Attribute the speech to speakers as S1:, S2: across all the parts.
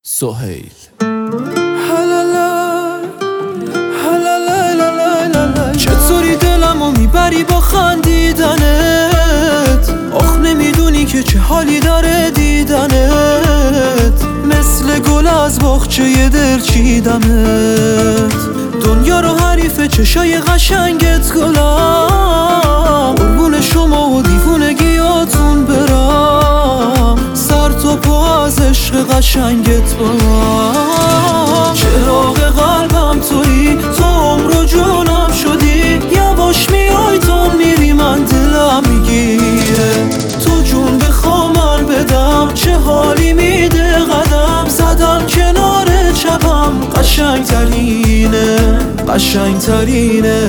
S1: سهیل
S2: چطوری دلمو میبری با خندیدنت؟ آخ نمیدونی که چه حالی داره دیدنت، مثل گل از باغچه دل چیدمت. دنیا رو حریف چشای قشنگت گلم، قربون شما و دیوونگیاتون برم، سر تا پا از عشق قشنگت برم. چراغ قلبم تویی، تو عمر و جونم شدی، یواش میای تو میری من دلم میگیره. تو جون بخوا من بدم، چه حالی میده قدم زدم کنار چپم، قشنگترینه قشنگترینه.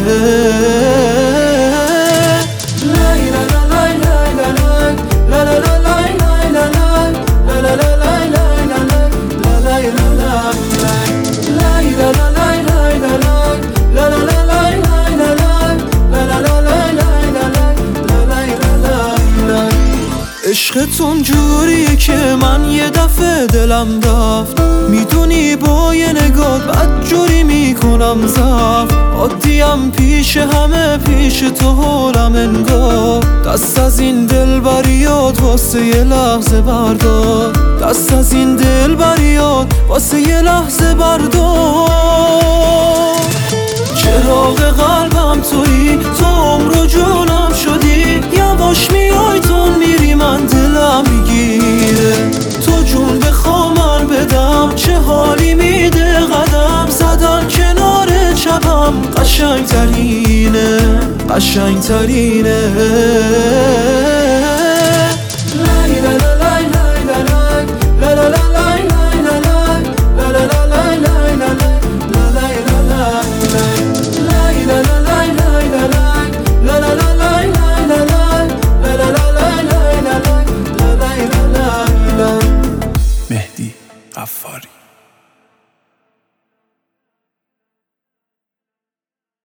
S2: عشقتون جوریه که من یه دفعه دلم رفت، میدونی با یه نگاه بد جوری میکنم زفت. عادیم پیش همه، پیش تو حالم انگار، دست از این دل بریاد واسه یه لحظه بردار، دست از این دل بریاد واسه یه لحظه بردار. چراغ قلبم تویی، تو عمر و جونم شدی، یواش میای تو میری من دلم میگیره. تو جون بخوا من بدم، چه حالی میده قدم زدم کنار چپم، قشنگترینه قشنگترینه.
S1: مهدی غفاری.